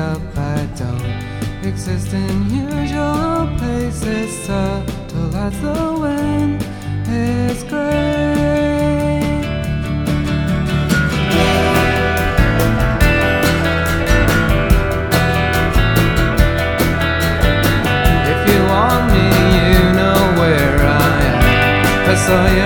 up. I don't exist in usual places, subtle as the wind is great. If you want me, you know where I am. I saw you